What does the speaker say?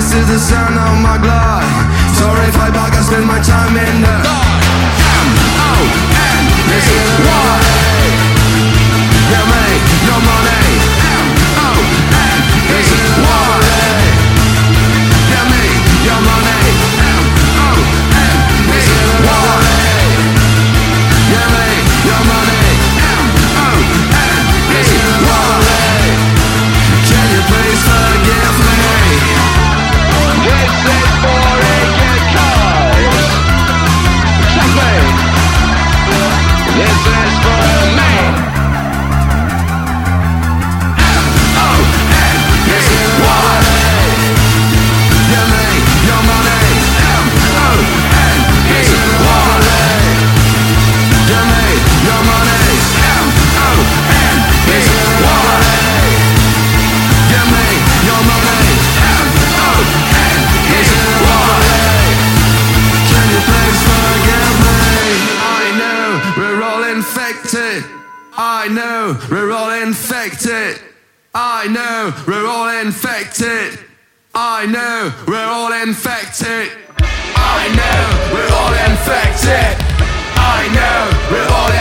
This is the sound of my glide. Sorry if I bug, I spend my time in the M-O-N. This is why you make your money. M-O-N. This is why you make your money. M-O-N. This is why you make your money. M-O-N. This is why. Can you please forgive me? This is for Idiot Cars. Exactly. This is for me. M-O-N. This is why you make your money. M-O-N. This is why you make your money. M-O-N. This is why you make your money. M-O-N. This is why. Can you please forgive me? I know we're all infected. I know we're all infected. I know we're all infected. I know we're all infected. I know we're all infected. I know we're all